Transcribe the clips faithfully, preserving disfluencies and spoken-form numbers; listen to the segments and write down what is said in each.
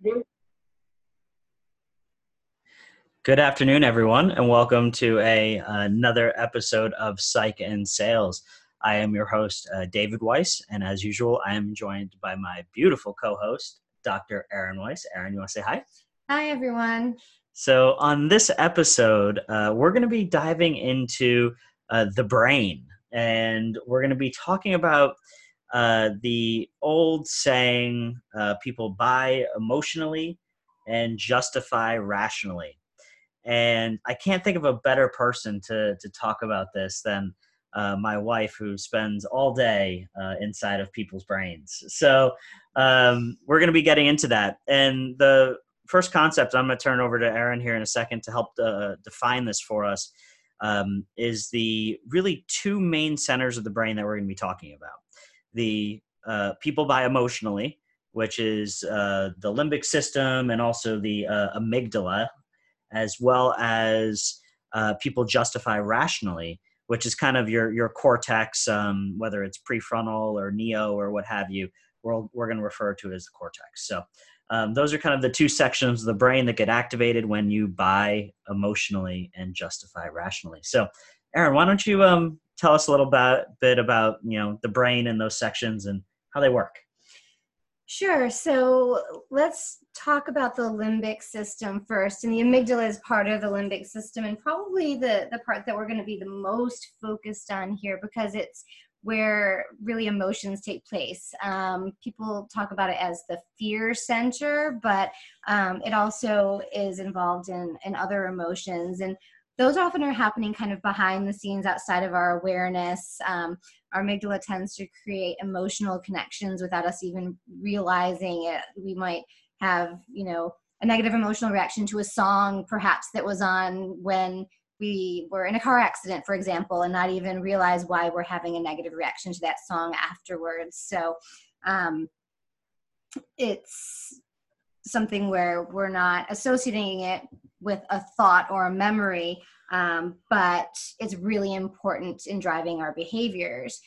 Good afternoon, everyone, and welcome to a another episode of Psych and Sales. I am your host, uh, David Weiss, and as usual, I am joined by my beautiful co-host, Doctor Erin Weiss. Erin, you want to say hi? Hi, everyone. So on this episode, uh, we're going to be diving into uh, the brain, and we're going to be talking about uh, the old saying, uh, people buy emotionally and justify rationally. And I can't think of a better person to to talk about this than uh, my wife, who spends all day uh, inside of people's brains. So um, we're going to be getting into that. And the first concept, I'm going to turn over to Erin here in a second to help uh, define this for us, um, is the really two main centers of the brain that we're going to be talking about. The uh, people buy emotionally, which is uh, the limbic system and also the uh, amygdala, as well as uh, people justify rationally, which is kind of your your cortex, um, whether it's prefrontal or neo or what have you. We're, we're going to refer to it as the cortex. So um, those are kind of the two sections of the brain that get activated when you buy emotionally and justify rationally. So, Erin, why don't you um, tell us a little bit, bit about you know the brain and those sections and how they work? Sure. So let's talk about the limbic system first. And the amygdala is part of the limbic system, and probably the, the part that we're going to be the most focused on here because it's where really emotions take place. Um, people talk about it as the fear center, but um, it also is involved in, in other emotions. And those often are happening kind of behind the scenes outside of our awareness. Um, our amygdala tends to create emotional connections without us even realizing it. We might have, you know, a negative emotional reaction to a song perhaps that was on when we were in a car accident, for example, and not even realize why we're having a negative reaction to that song afterwards. So um, it's something where we're not associating it with a thought or a memory, um, but it's really important in driving our behaviors.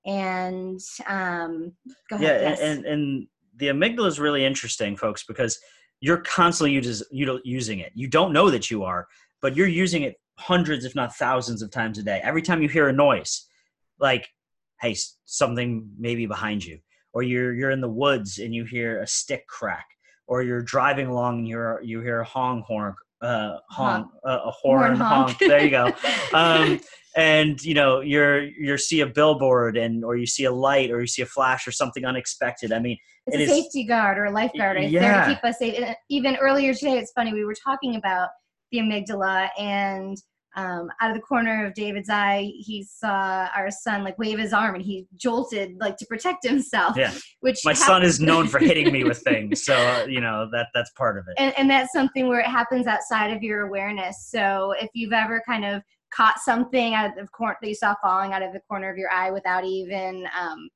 And um, go ahead. Yeah, Yes. and, and the amygdala is really interesting, folks, because you're constantly uses, using it. You don't know that you are, but you're using it hundreds, if not thousands of times a day. Every time you hear a noise, like, hey, something maybe behind you, or you're you're in the woods and you hear a stick crack, or you're driving along and you're you hear a honk horn, uh, honk, uh, a horn, Horn honk. honk. There you go. Um, and you know you're you see a billboard and or you see a light or you see a flash or something unexpected. I mean, It's it a is safety guard or a lifeguard. It's there yeah. to keep us safe. And even earlier today, it's funny, we were talking about the amygdala, and um, out of the corner of David's eye, he saw our son like wave his arm, and he jolted like to protect himself. Yeah. Which My hap- son is known for hitting me with things, so uh, you know that that's part of it. And, and that's something where it happens outside of your awareness. So if you've ever kind of caught something out of the corner that you saw falling out of the corner of your eye without even um,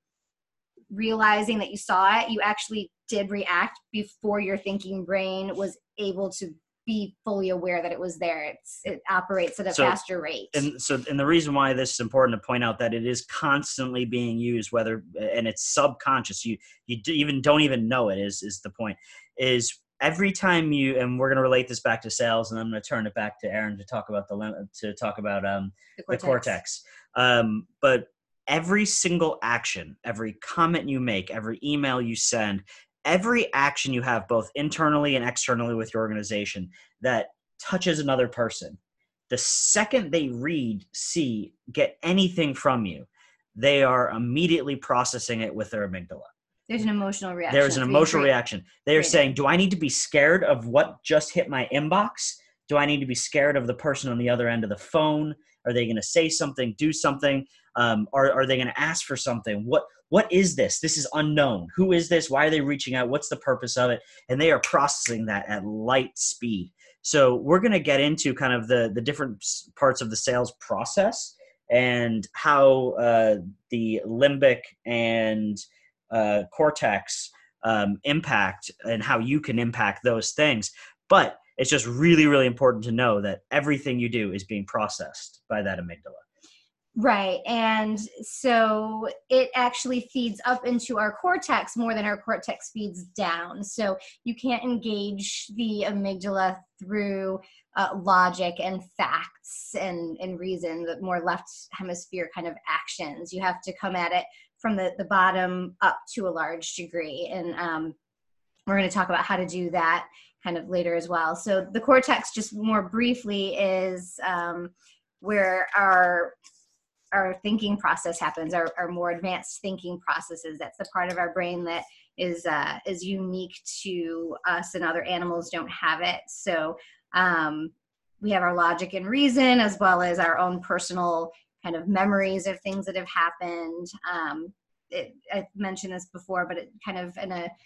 realizing that you saw it, you actually did react before your thinking brain was able to be fully aware that it was there. It's, it operates at a So- faster rate. And so, and the reason why this is important to point out that it is constantly being used, whether and it's subconscious. You you do, even don't even know it. Is is the point? Is every time you, and we're going to relate this back to sales, and I'm going to turn it back to Erin to talk about the to talk about um the the cortex. cortex. Um, but every single action, every comment you make, every email you send, every action you have, both internally and externally with your organization, that touches another person, the second they read, see, get anything from you, they are immediately processing it with their amygdala. There's an emotional reaction. There's an emotional great. reaction. They are Great. saying, do I need to be scared of what just hit my inbox? Do I need to be scared of the person on the other end of the phone? Are they going to say something, do something? Um, are, are they going to ask for something? What What is this? This is unknown. Who is this? Why are they reaching out? What's the purpose of it? And they are processing that at light speed. So we're going to get into kind of the, the different parts of the sales process and how uh, the limbic and uh, cortex um, impact and how you can impact those things. But it's just really, really important to know that everything you do is being processed by that amygdala. Right. And so it actually feeds up into our cortex more than our cortex feeds down. So you can't engage the amygdala through uh, logic and facts and, and reason, but more left hemisphere kind of actions. You have to come at it from the, the bottom up to a large degree. And um, we're going to talk about how to do that kind of later as well. So the cortex, just more briefly, is um, where our our thinking process happens, our, our more advanced thinking processes. That's the part of our brain that is uh, is unique to us, and other animals don't have it. So um, we have our logic and reason, as well as our own personal kind of memories of things that have happened. Um, it, I mentioned this before, but it kind of in a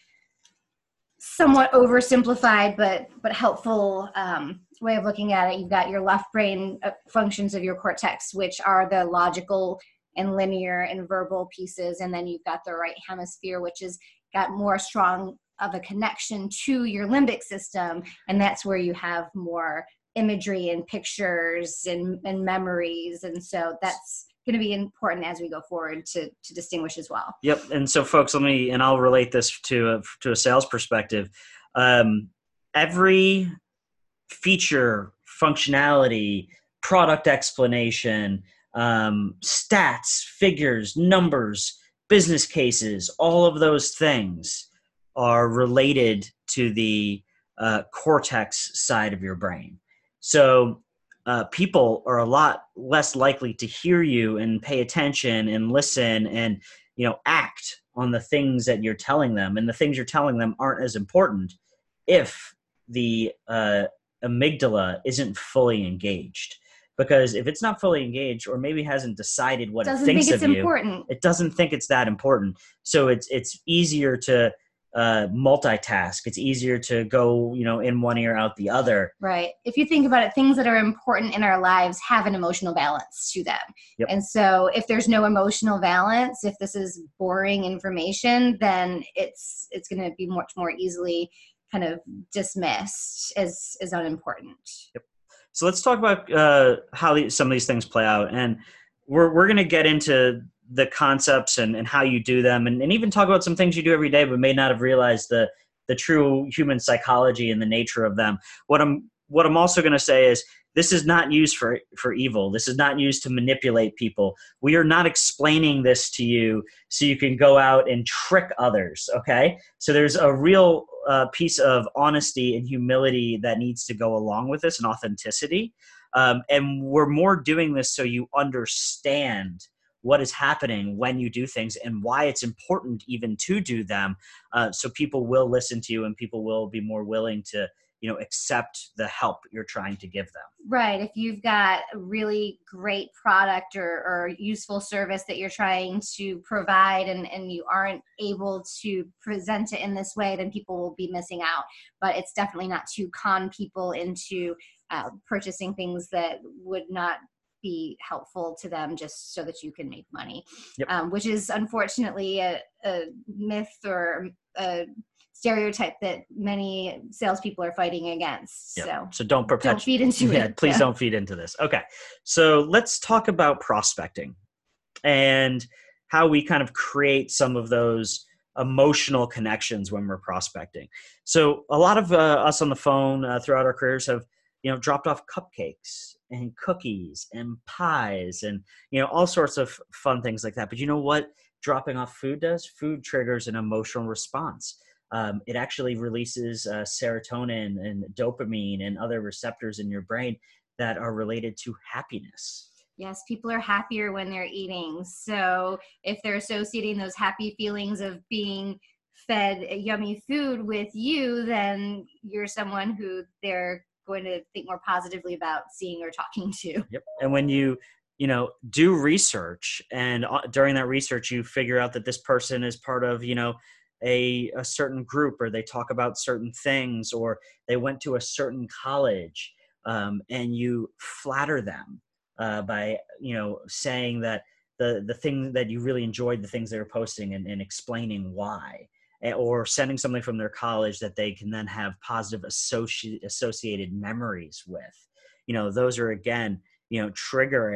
somewhat oversimplified but but helpful um, way of looking at it. You've got your left brain functions of your cortex, which are the logical and linear and verbal pieces, and then you've got the right hemisphere, which has got more strong of a connection to your limbic system, and that's where you have more imagery and pictures and, and memories. And so that's going to be important as we go forward to to distinguish as well. Yep. And so, folks, let me, and I'll relate this to a, to a sales perspective. Um, every feature, functionality, product explanation, um, stats, figures, numbers, business cases, all of those things are related to the uh, cortex side of your brain. So uh, people are a lot less likely to hear you and pay attention and listen and, you know, act on the things that you're telling them. And the things you're telling them aren't as important if the uh, amygdala isn't fully engaged. Because if it's not fully engaged, or maybe hasn't decided what doesn't it thinks think it's of you, important. it doesn't think it's that important. So it's it's easier to uh, multitask. It's easier to go, you know, in one ear out the other. Right. If you think about it, things that are important in our lives have an emotional balance to them. Yep. And so if there's no emotional balance, if this is boring information, then it's it's going to be much more easily kind of dismissed as as unimportant. Yep. So let's talk about uh, how the, some of these things play out. And we're we're going to get into the concepts and, and how you do them, and, and even talk about some things you do every day but may not have realized the the true human psychology and the nature of them. What I'm what I'm also going to say is this is not used for, for evil. This is not used to manipulate people. We are not explaining this to you so you can go out and trick others, okay? So there's a real uh, piece of honesty and humility that needs to go along with this, and authenticity. Um, and we're more doing this so you understand what is happening when you do things and why it's important even to do them. Uh, so people will listen to you and people will be more willing to, you know, accept the help you're trying to give them. Right. If you've got a really great product or, or useful service that you're trying to provide, and, and you aren't able to present it in this way, then people will be missing out. But it's definitely not to con people into uh, purchasing things that would not be helpful to them just so that you can make money. Yep. Um, which is unfortunately a, a myth or a stereotype that many salespeople are fighting against. Yep. So, so don't perpetuate. Don't feed into yeah, it. Please yeah. don't feed into this. Okay. So let's talk about prospecting and how we kind of create some of those emotional connections when we're prospecting. So a lot of uh, us on the phone uh, throughout our careers have, you know, dropped off cupcakes and cookies and pies and, you know, all sorts of fun things like that. But you know what dropping off food does? Food triggers an emotional response. Um, it actually releases uh, serotonin and dopamine and other receptors in your brain that are related to happiness. Yes, people are happier when they're eating. So if they're associating those happy feelings of being fed yummy food with you, then you're someone who they're going to think more positively about seeing or talking to. Yep. And when you, you know, do research and uh, during that research, you figure out that this person is part of, you know, a, a certain group, or they talk about certain things, or they went to a certain college, um, and you flatter them uh, by, you know, saying that the, the thing that you really enjoyed, the things they were posting, and, and explaining why. Or sending something from their college that they can then have positive associ- associated memories with. You know, those are, again, you know, triggering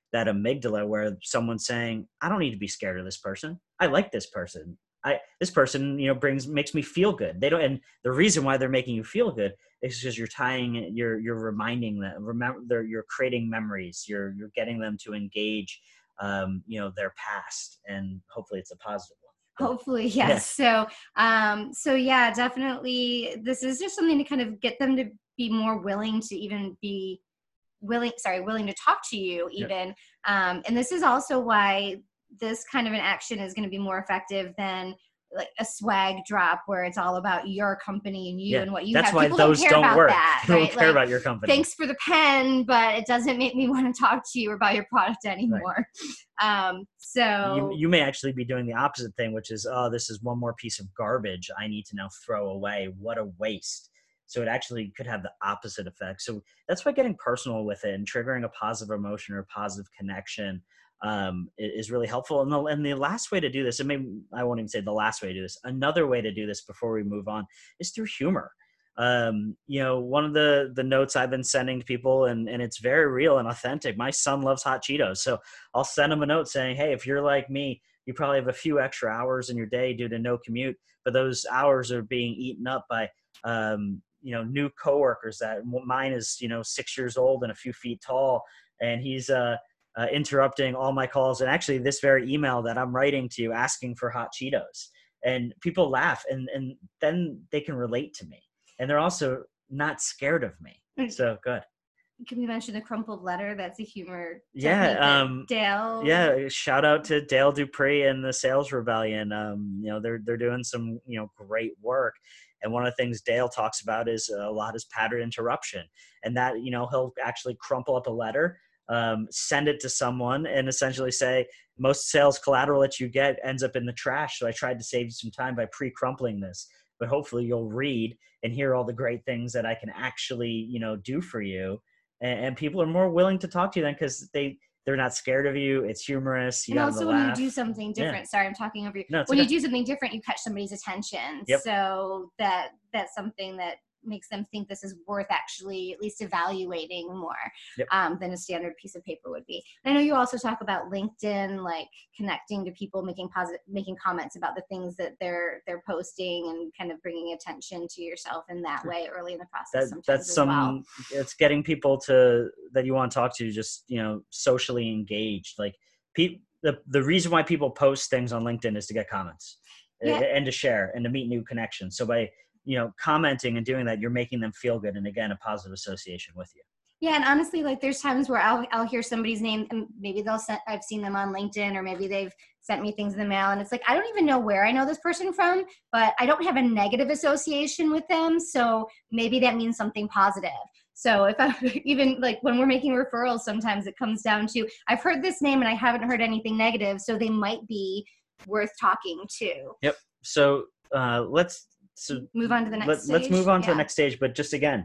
that amygdala where someone's saying, I don't need to be scared of this person. I like this person. I, this person, you know, brings, makes me feel good. They don't, and the reason why they're making you feel good is because you're tying, you're, you're reminding them, remember, they're, you're creating memories. You're, you're getting them to engage, um, you know, their past, and hopefully it's a positive one. Hopefully, yes. Yeah. So, um, so yeah, definitely this is just something to kind of get them to be more willing to even be willing, sorry, willing to talk to you even. Yeah. Um, and this is also why this kind of an action is going to be more effective than like a swag drop where it's all about your company and you yeah, and what you that's have. Why People those don't care don't about work. that. They don't right? care like, about your company. Thanks for the pen, but it doesn't make me want to talk to you or about your product anymore. Right. Um, so you, you may actually be doing the opposite thing, which is, oh, this is one more piece of garbage I need to now throw away. What a waste. So it actually could have the opposite effect. So that's why getting personal with it and triggering a positive emotion or a positive connection um, is really helpful. And the, and the last way to do this, and maybe I won't even say the last way to do this, another way to do this before we move on is through humor. Um, you know, one of the, the notes I've been sending to people, and, and it's very real and authentic. My son loves hot Cheetos. So I'll send him a note saying, hey, if you're like me, you probably have a few extra hours in your day due to no commute, but those hours are being eaten up by, um, you know, new coworkers. That mine is, you know, six years old and a few feet tall, and he's, uh, Uh, interrupting all my calls, and actually this very email that I'm writing to you asking for hot Cheetos, and people laugh, and, and then they can relate to me, and they're also not scared of me. So good. Can we mention the crumpled letter? That's a humor. Yeah. Um, Dale. Yeah. Shout out to Dale Dupree and the Sales Rebellion. Um, you know, they're, they're doing some, you know, great work. And one of the things Dale talks about is a lot is pattern interruption, and that, you know, he'll actually crumple up a letter, Um, send it to someone, and essentially say, most sales collateral that you get ends up in the trash. So I tried to save you some time by pre-crumpling this, but hopefully you'll read and hear all the great things that I can actually, you know, do for you. And, and people are more willing to talk to you then because they, they're not scared of you. It's humorous. You and also when laugh. you do something different, yeah. sorry, I'm talking over you. No, when okay. you do something different, you catch somebody's attention. Yep. So that that's something that makes them think this is worth actually at least evaluating more yep. um, than a standard piece of paper would be. And I know you also talk about LinkedIn, like connecting to people, making positive, making comments about the things that they're they're posting, and kind of bringing attention to yourself in that way early in the process. That, that's as some. Well. It's getting people to that you want to talk to, just, you know, socially engaged. Like pe- the the reason why people post things on LinkedIn is to get comments yeah. and to share and to meet new connections. So by you know, commenting and doing that, you're making them feel good. And again, a positive association with you. Yeah. And honestly, like there's times where I'll, I'll hear somebody's name and maybe they'll send, I've seen them on LinkedIn, or maybe they've sent me things in the mail, and it's like, I don't even know where I know this person from, but I don't have a negative association with them. So maybe that means something positive. So if I even like when we're making referrals, sometimes it comes down to, I've heard this name and I haven't heard anything negative. So they might be worth talking to. Yep. So uh, let's, So move on to the next let, stage. Let's move on yeah. to the next stage. But just again,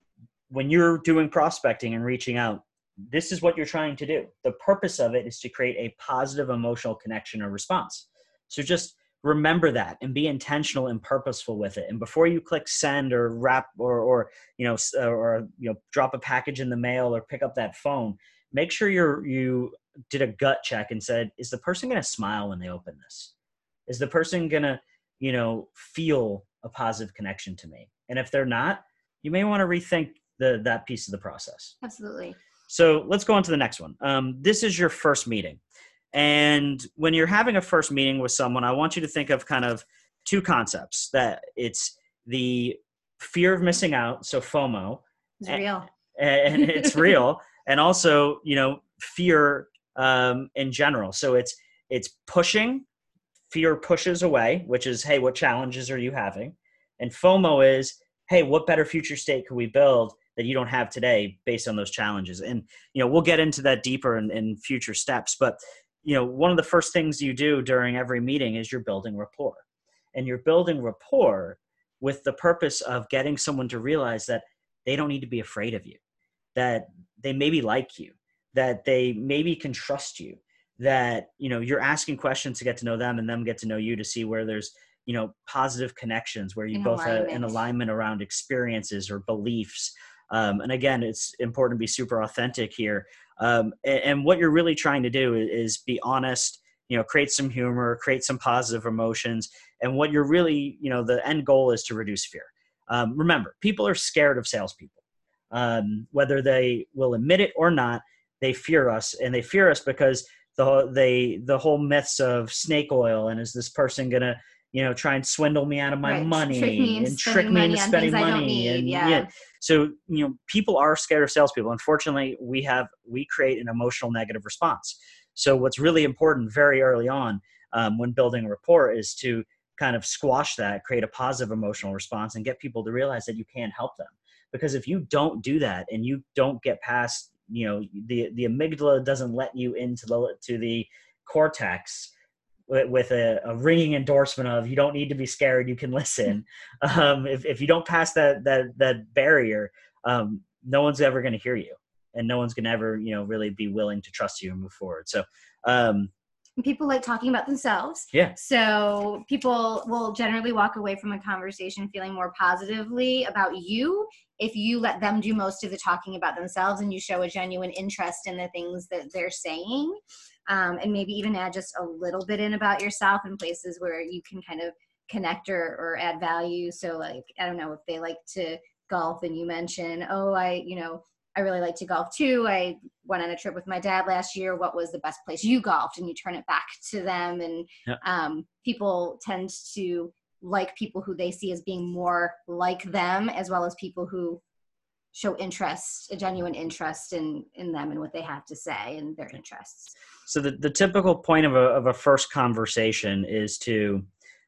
when you're doing prospecting and reaching out, this is what you're trying to do. The purpose of it is to create a positive emotional connection or response. So just remember that and be intentional and purposeful with it. And before you click send or wrap or, or you know, or, you know, drop a package in the mail or pick up that phone, make sure you're, you did a gut check and said, is the person going to smile when they open this? Is the person going to, you know, feel a positive connection to me? And if they're not, you may want to rethink the that piece of the process. Absolutely. So let's go on to the next one. Um, this is your first meeting. And when you're having a first meeting with someone, I want you to think of kind of two concepts. That it's the fear of missing out, so FOMO. It's real. And, and it's real. And also, you know, fear um, in general. So it's it's pushing. Fear pushes away, which is, hey, what challenges are you having? And FOMO is, hey, what better future state could we build that you don't have today based on those challenges? And, you know, we'll get into that deeper in, in future steps. But, you know, one of the first things you do during every meeting is you're building rapport. And you're building rapport with the purpose of getting someone to realize that they don't need to be afraid of you, that they maybe like you, that they maybe can trust you, that, you know, you're asking questions to get to know them and them get to know you, to see where there's, you know, positive connections, where you in both alignment. have an alignment around experiences or beliefs. Um, and again, it's important to be super authentic here. Um, and, and what you're really trying to do is, is be honest, you know, create some humor, create some positive emotions. And what you're really, you know, the end goal is to reduce fear. Um, remember, people are scared of salespeople. Um, whether they will admit it or not, they fear us, and they fear us because the they the whole myths of snake oil and is this person gonna, you know, try and swindle me out of my Right. money Trick me into and trick spending me into money on spending things I don't money need. and Yeah. yeah. So you know, people are scared of salespeople. Unfortunately, we have we create an emotional negative response. So what's really important very early on um, when building a rapport is to kind of squash that, create a positive emotional response, and get people to realize that you can help them. Because if you don't do that and you don't get past, you know, the the amygdala doesn't let you into the to the cortex with, with a, a ringing endorsement of you don't need to be scared, you can listen. Um, if if you don't pass that that that barrier, um, no one's ever going to hear you, and no one's going to ever, you know, really be willing to trust you and move forward. So. Um, People like talking about themselves. Yeah. So people will generally walk away from a conversation feeling more positively about you if you let them do most of the talking about themselves and you show a genuine interest in the things that they're saying. Um, and maybe even add just a little bit in about yourself in places where you can kind of connect or, or add value. So like, I don't know, if they like to golf and you mention, oh, I, you know, I really like to golf too. I went on a trip with my dad last year. What was the best place you golfed? And you turn it back to them. And Yeah. um, people tend to like people who they see as being more like them, as well as people who show interest, a genuine interest in, in them and what they have to say and their interests. So the, the typical point of a, of a first conversation is to,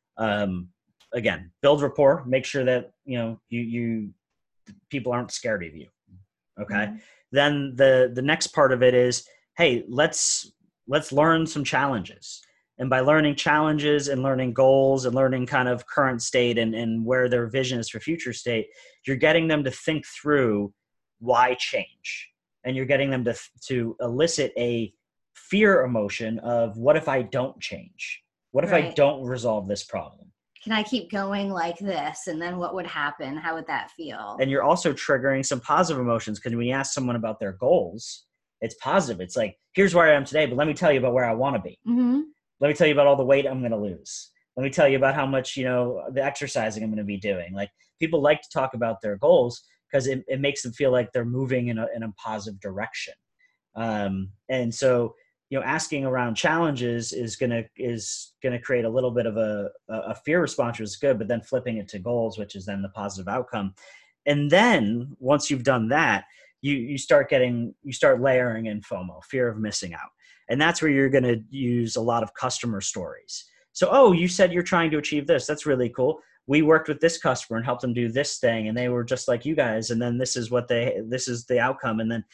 um, again, build rapport, make sure that, you know, you, you, people aren't scared of you. Okay. Mm-hmm. Then the, the next part of it is, hey, let's, let's learn some challenges. And by learning challenges and learning goals and learning kind of current state and, and where their vision is for future state, you're getting them to think through why change. And you're getting them to, to elicit a fear emotion of what if I don't change? What if right. I don't resolve this problem? Can I keep going like this? And then what would happen? How would that feel? And you're also triggering some positive emotions because when you ask someone about their goals, it's positive. It's like, here's where I am today, but let me tell you about where I want to be. Mm-hmm. Let me tell you about all the weight I'm going to lose. Let me tell you about how much, you know, the exercising I'm going to be doing. Like people like to talk about their goals because it, it makes them feel like they're moving in a, in a positive direction. Um, and so, you know, asking around challenges is going to, is going to create a little bit of a, a fear response, which is good, but then flipping it to goals, which is then the positive outcome. And then once you've done that, you, you start getting, you start layering in FOMO, fear of missing out. And that's where you're going to use a lot of customer stories. So, oh, you said you're trying to achieve this. That's really cool. We worked with this customer and helped them do this thing. And they were just like you guys. And then this is what they, this is the outcome. And then,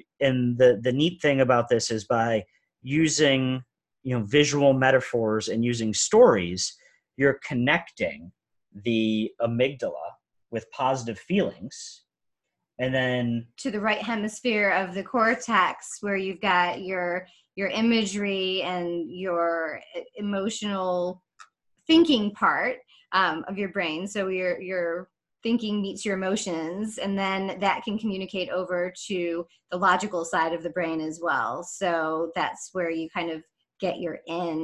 and the, the neat thing about this is by using, you know, visual metaphors and using stories, you're connecting the amygdala with positive feelings. And then to the right hemisphere of the cortex where you've got your, your imagery and your emotional thinking part um, of your brain. So your, your thinking meets your emotions, and then that can communicate over to the logical side of the brain as well. So that's where you kind of get your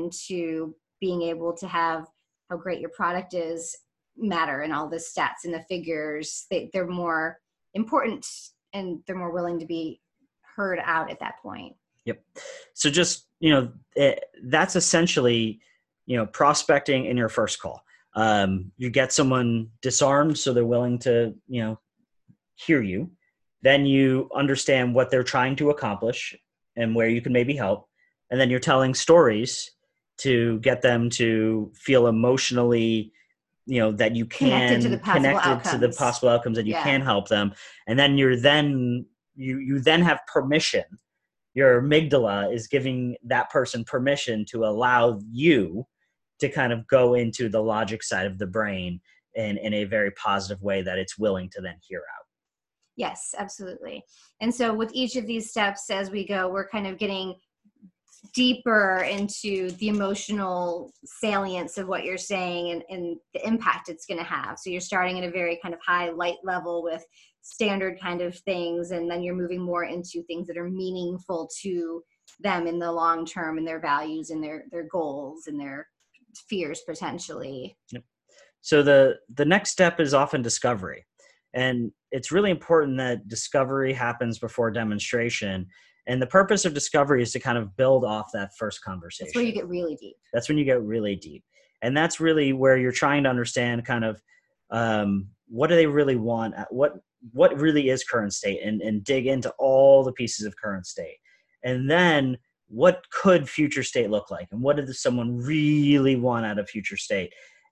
into being able to have how great your product is matter, and all the stats and the figures, they, they're more important and they're more willing to be heard out at that point. Yep. So just, you know, it, that's essentially, you know, prospecting in your first call. Um, you get someone disarmed so they're willing to, you know, hear you. Then you understand what they're trying to accomplish and where you can maybe help. And then you're telling stories to get them to feel emotionally, you know, that you can connected to the possible connected outcomes. to the possible outcomes, that you yeah. can help them. And then you're then you you then have permission. Your amygdala is giving that person permission to allow you to kind of go into the logic side of the brain in, in a very positive way that it's willing to then hear out. Yes, absolutely. And so with each of these steps as we go, we're kind of getting deeper into the emotional salience of what you're saying and, and the impact it's going to have. So you're starting at a very kind of high light level with standard kind of things, and then you're moving more into things that are meaningful to them in the long term, and their values and their their goals and their fears potentially. Yep. So the the next step is often discovery. And it's really important that discovery happens before demonstration. And the purpose of discovery is to kind of build off that first conversation. That's where you get really deep. That's when you get really deep. And that's really where you're trying to understand kind of um, what do they really want? What what really is current state, and, and dig into all the pieces of current state. And then what could future state look like? And what did someone really want out of future state?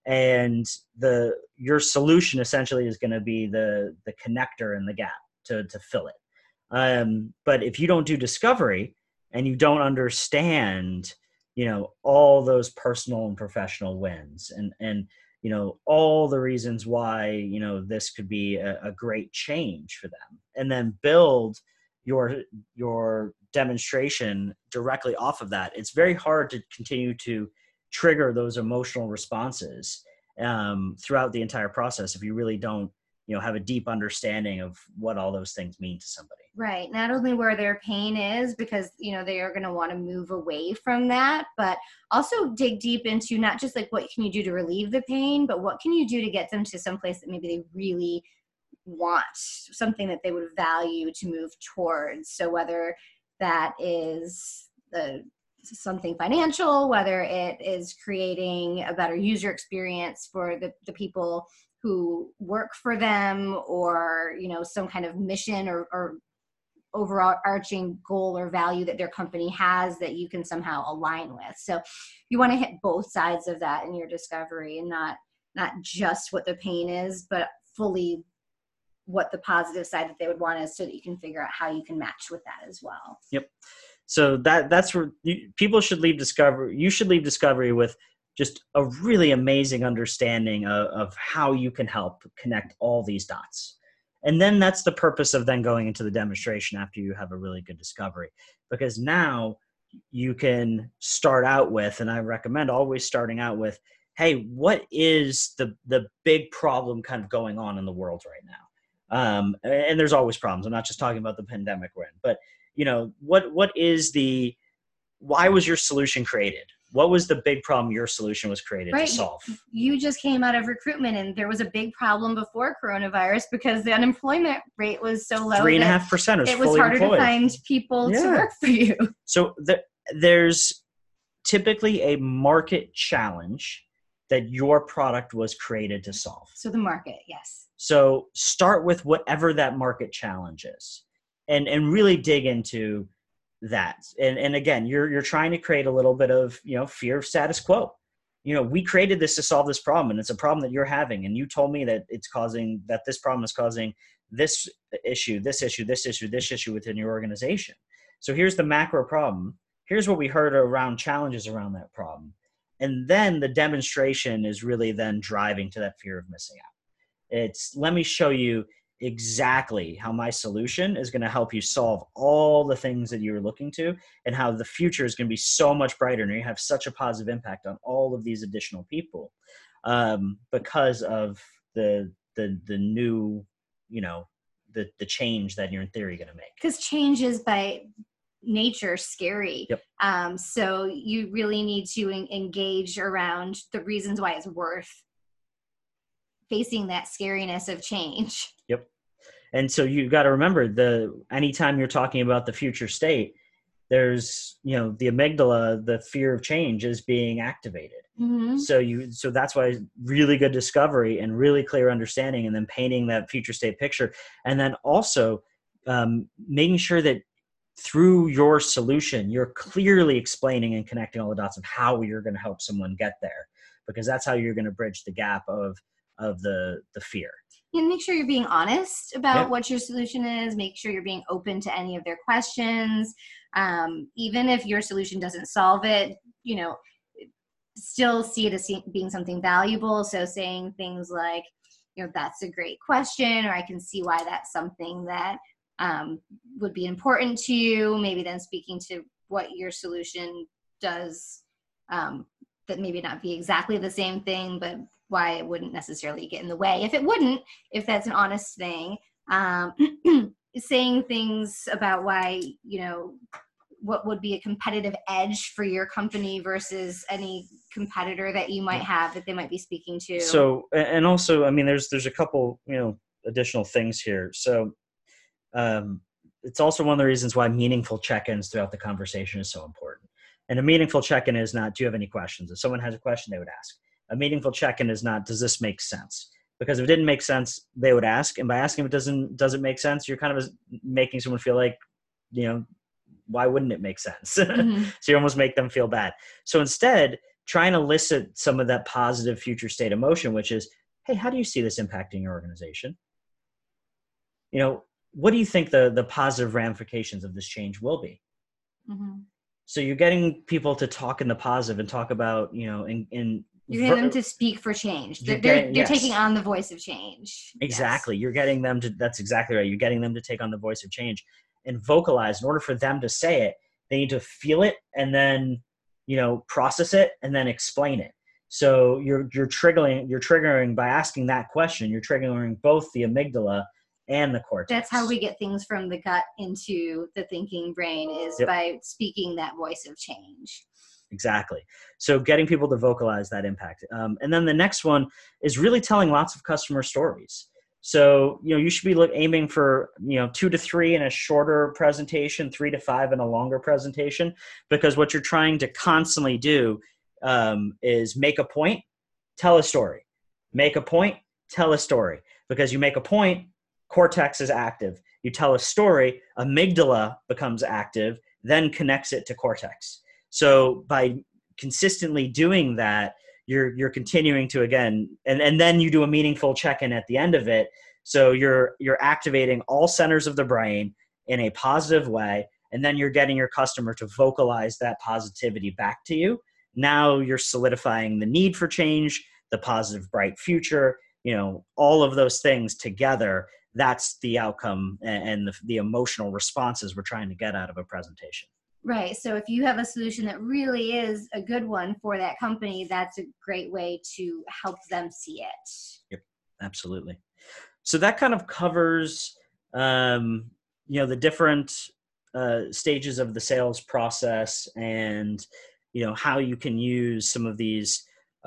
And the your solution essentially is going to be the the connector in the gap to to fill it. Um, but if you don't do discovery and you don't understand, you know, all those personal and professional wins, and and you know all the reasons why you know this could be a, a great change for them, and then build your your demonstration directly off of that, it's very hard to continue to trigger those emotional responses um, throughout the entire process if you really don't, you know, have a deep understanding of what all those things mean to somebody. Right. Not only where their pain is, because, you know, they are going to want to move away from that, but also dig deep into not just like what can you do to relieve the pain, but what can you do to get them to some place that maybe they really want, something that they would value to move towards. So whether that is the something financial, whether it is creating a better user experience for the, the people who work for them, or, you know, some kind of mission or, or overarching goal or value that their company has that you can somehow align with. So you want to hit both sides of that in your discovery, and not, not just what the pain is, but fully what the positive side that they would want is, so that you can figure out how you can match with that as well. Yep. So that that's where you, people should leave discovery. You should leave discovery with just a really amazing understanding of, of how you can help connect all these dots. And then that's the purpose of then going into the demonstration after you have a really good discovery, because now you can start out with, and I recommend always starting out with, hey, what is the, the big problem kind of going on in the world right now? Um, and there's always problems. I'm not just talking about the pandemic we're in, but you know, what, what is the, why was your solution created? What was the big problem your solution was created right. to solve? You just came out of recruitment, and there was a big problem before coronavirus because the unemployment rate was so low. Three and a half percent was It was fully harder employed. to find people Yeah. to work for you. So the, there's typically a market challenge that your product was created to solve. So the market, yes. So start with whatever that market challenge is, and, and really dig into that. And, and again, you're, you're trying to create a little bit of, you know, fear of status quo. You know, we created this to solve this problem, and it's a problem that you're having. And you told me that it's causing, that this problem is causing this issue, this issue, this issue, this issue within your organization. So here's the macro problem. Here's what we heard around challenges around that problem. And then the demonstration is really then driving to that fear of missing out. It's, let me show you exactly how my solution is going to help you solve all the things that you're looking to, and how the future is going to be so much brighter, and you have such a positive impact on all of these additional people um, because of the, the, the new, you know, the, the change that you're in theory going to make. Because change is by nature scary. Yep. Um, so you really need to en- engage around the reasons why it's worth facing that scariness of change. Yep. And so you got to remember, the anytime you're talking about the future state, there's, you know, the amygdala, the fear of change is being activated. Mm-hmm. So you, so that's why really good discovery and really clear understanding, and then painting that future state picture. And then also um, making sure that through your solution, you're clearly explaining and connecting all the dots of how you're going to help someone get there, because that's how you're going to bridge the gap of, of the, the fear. And make sure you're being honest about Yep. what your solution is. Make sure you're being open to any of their questions. Um, even if your solution doesn't solve it, you know, still see it as being something valuable. So saying things like, you know, that's a great question, or I can see why that's something that um, would be important to you. Maybe then speaking to what your solution does, um, that maybe not be exactly the same thing, but why it wouldn't necessarily get in the way. If it wouldn't, if that's an honest thing, um, saying things about why, you know, what would be a competitive edge for your company versus any competitor that you might have that they might be speaking to. So, and also, I mean, there's, there's a couple, you know, additional things here. So, um, it's also one of the reasons why meaningful check-ins throughout the conversation is so important. And a meaningful check-in is not, do you have any questions? If someone has a question, they would ask. A meaningful check-in is not, does this make sense? Because if it didn't make sense, they would ask. And by asking if it doesn't, does it make sense, you're kind of making someone feel like, you know, why wouldn't it make sense? Mm-hmm. So you almost make them feel bad. So instead, try and elicit some of that positive future state emotion, which is, hey, how do you see this impacting your organization? You know, what do you think the, the positive ramifications of this change will be? Mm-hmm. So you're getting people to talk in the positive and talk about, you know, in, in you're getting ver- them to speak for change. They're, getting, they're, they're yes. taking on the voice of change. Exactly. Yes. You're getting them to, that's exactly right. You're getting them to take on the voice of change and vocalize. In order for them to say it, they need to feel it and then, you know, process it and then explain it. So you're, you're triggering, you're triggering by asking that question, you're triggering both the amygdala and the cortex. That's how we get things from the gut into the thinking brain, is yep. by speaking that voice of change. Exactly. So getting people to vocalize that impact. Um, and then the next one is really telling lots of customer stories. So, you know, you should be look, aiming for, you know, two to three in a shorter presentation, three to five in a longer presentation, because what you're trying to constantly do um, is make a point, tell a story, make a point, tell a story, because you make a point, cortex is active. You tell a story, amygdala becomes active, then connects it to cortex. So by consistently doing that, you're you're continuing to, again, and, and then you do a meaningful check-in at the end of it. So you're you're activating all centers of the brain in a positive way, and then you're getting your customer to vocalize that positivity back to you. Now you're solidifying the need for change, the positive, bright future, you know, all of those things together. That's the outcome and the, the emotional responses we're trying to get out of a presentation. Right. So if you have a solution that really is a good one for that company, that's a great way to help them see it. Yep, absolutely. So that kind of covers, um, you know, the different uh, stages of the sales process and, you know, how you can use some of these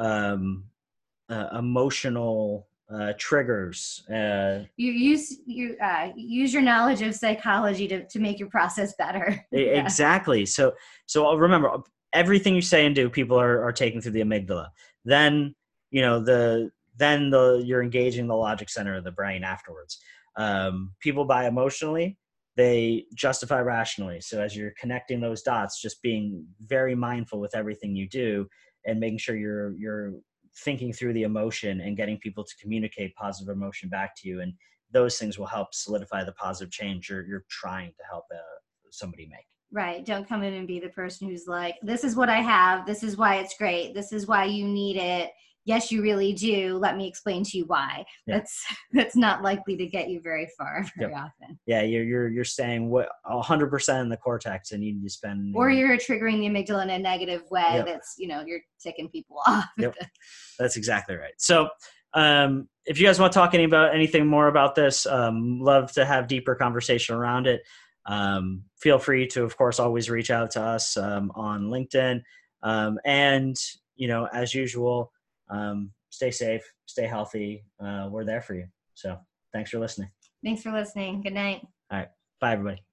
um, uh, emotional uh, triggers. Uh, you use you uh, use your knowledge of psychology to, to make your process better. Yeah. Exactly. So so I'll remember, everything you say and do, people are, are taking through the amygdala. Then, you know, the then the you're engaging the logic center of the brain afterwards. Um, people buy emotionally, they justify rationally. So as you're connecting those dots, just being very mindful with everything you do and making sure you're you're thinking through the emotion and getting people to communicate positive emotion back to you. And those things will help solidify the positive change you're, you're trying to help uh, somebody make. Right. Don't come in and be the person who's like, this is what I have. This is why it's great. This is why you need it. Yes, you really do. Let me explain to you why. Yeah. That's that's not likely to get you very far very yep. often. Yeah, you're you're you're saying what one hundred percent in the cortex, and you need to spend. Or you're triggering the amygdala in a negative way. Yep. That's, you know, you're ticking people off. Yep. That's exactly right. So, um, if you guys want to talk any about anything more about this, um, love to have deeper conversation around it. Um, feel free to, of course, always reach out to us um, on LinkedIn, um, and you know, as usual. Um, stay safe, stay healthy. Uh, we're there for you. So thanks for listening. Thanks for listening. Good night. All right. Bye, everybody.